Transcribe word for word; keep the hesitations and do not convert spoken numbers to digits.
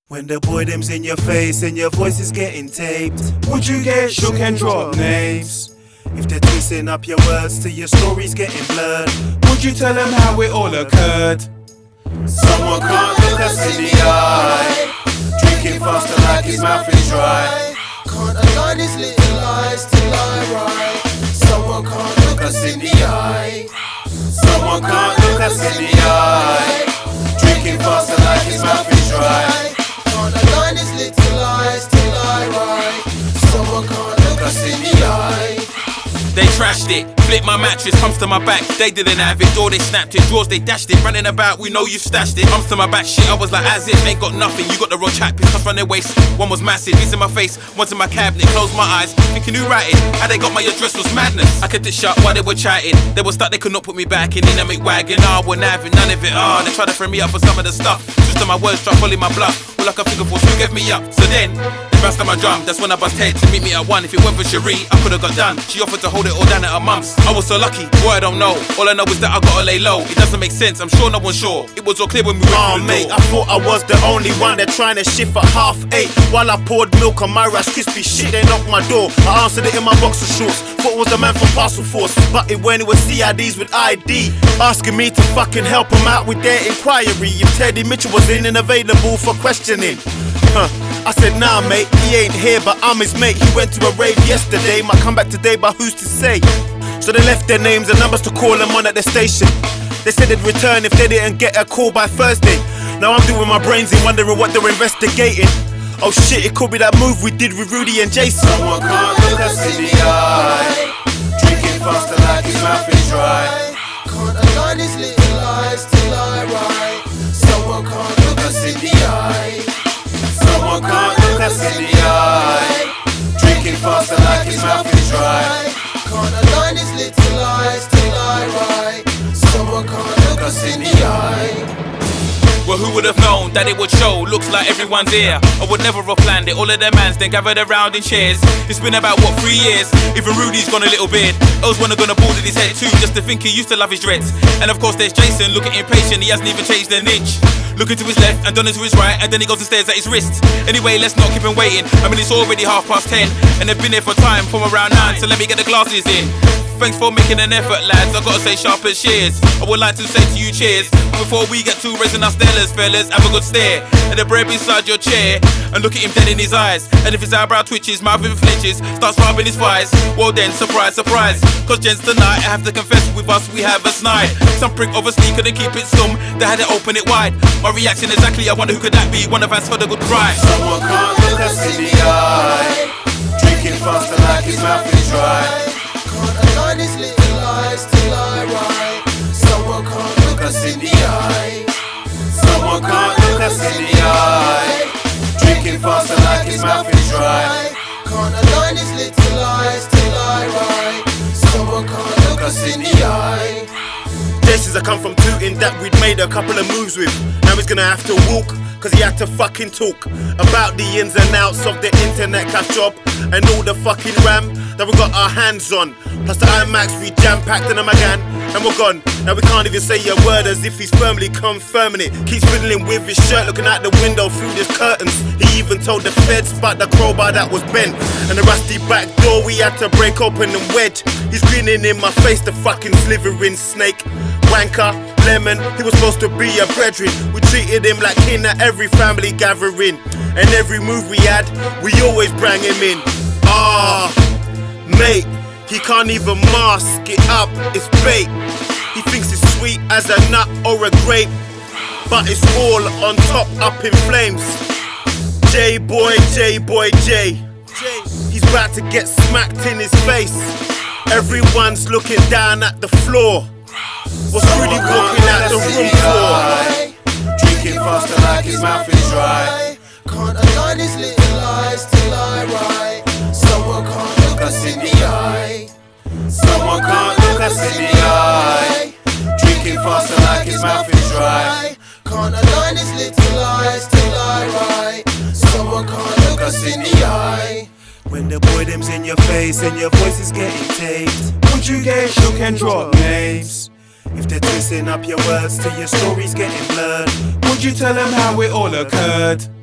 When the boredom's in your face and your voice is getting taped, would you get shook and drop names? If they're twisting up your words till your story's getting blurred, would you tell them how it all occurred? Someone can't look us in the eye, drinking faster like his mouth is dry. Can't align his little lies till I write. Someone can't look us in the eye. Someone can't look us in the eye, drinking faster like his mouth is dry. Can't align his little lies till I write. Someone can't look us in the eye. They trashed it, flipped my mattress, comes to my back. They didn't have it, door they snapped it, drawers they dashed it. Running about, we know you stashed it. Comes to my back, shit, I was like as if ain't got nothing. You got the raw chat, piss off on their waist. One was massive, he's in my face, one's in my cabinet. Closed my eyes, thinking who ratted. How they got my address was madness. I kept it shut while they were chatting. They were stuck, they could not put me back in dynamic wagon. Nah, I wouldn't have it, none of it. Ah, oh, they tried to frame me up for some of the stuff. Just on my words, drop all in my bluff. All I can figure for, who gave me up? So then, they bounced on my drum. That's when I bust head to meet me at one. If it weren't for Cherie, I could've got done. She offered to hold it all down at her mum's. I was so lucky, boy I don't know. All I know is that I gotta lay low. It doesn't make sense, I'm sure no one's sure. It was all clear when we went oh, through the mate, door. I thought I was the only one. They're trying to shift at half eight while I poured milk on my Rice Krispie shit. They knocked my door, I answered it in my boxer shorts. Thought it was the man from Parcel Force, but it when it was C I Ds with I D, asking me to fucking help them out with their inquiry. If Teddy Mitchell was in and available for questioning. Huh. I said nah mate, he ain't here but I'm his mate. He went to a rave yesterday, might come back today but who's to say? So they left their names and numbers to call them on at the station. They said they'd return if they didn't get a call by Thursday. Now I'm doing my brains in wondering what they're investigating. Oh shit, it could be that move we did with Rudy and Jason. Someone can't look us in the eye, drinking faster like his mouth is dry. Can't align his little lies till I write. Someone can't look us in the eye. Someone can't look us in the eye, drinking faster like his mouth is dry. Can't align his little lies till I write. Someone can't look us in the eye. Well, who would have known that it would show? Looks like everyone's here. I would never have planned it. All of their mans then gathered around in chairs. It's been about, what, three years? Even Rudy's gone a little beard. Els wanna gonna bald in his head too, just to think he used to love his dreads. And of course there's Jason, looking impatient, he hasn't even changed an inch. Looking to his left and Donna's to his right, and then he goes and stares at his wrist. Anyway, let's not keep him waiting. I mean, it's already half past ten, and they've been here for time from around nine, so let me get the glasses in. Thanks for making an effort, lads. I gotta say sharp as shears. I would like to say to you cheers. But before we get too raising our stellars, fellas, have a good stare at the bread beside your chair and look at him dead in his eyes. And if his eyebrow twitches, mouth even flinches, starts rubbing his thighs, well then, surprise, surprise. Cause gents tonight, I have to confess, with us we have a snide. Some prick obviously couldn't keep it stum, they had to open it wide. My reaction exactly, I wonder who could that be? One of us heard a good cry. Someone can't look us in the eye, drinking faster like his mouth is dry. Can't align his little lies till I write. Someone can't look us in the eye. Someone can't look us in the eye, drinking faster like his mouth is dry. Can't align his little lies till I write. Someone can't look us in the eye. Jason's I come from tooting that we'd made a couple of moves with. Now he's gonna have to walk, cause he had to fucking talk about the ins and outs of the internet cash job and all the fucking RAM that we got our hands on. Plus the IMAX we jam-packed in a Magan, and we're gone. Now we can't even say a word as if he's firmly confirming it. Keeps fiddling with his shirt, looking out the window through his curtains. He even told the feds about the crowbar that was bent and the rusty back door we had to break open and wedge. He's grinning in my face, the fucking slithering snake. Wanker, lemon, he was supposed to be a brethren. We treated him like king at every family gathering, and every move we had, we always bring him in. Ah, mate, he can't even mask it up, it's bait. He thinks it's sweet as a nut or a grape, but it's all on top up in flames. J-boy, J-boy, J. He's about to get smacked in his face. Everyone's looking down at the floor. What's Rudy walking out the room for? Drinking faster like his mouth is dry. Can't align his little lies till I write. Someone can't look us in the eye. Someone can't look us in the eye, drinking faster like his mouth is dry. Can't align his little lies till I write. Someone can't look us in the eye. When the boredom's in your face and your voice is getting taped, would you get shook and drop names? If they're twisting up your words till your story's getting blurred, would you tell them how it all occurred?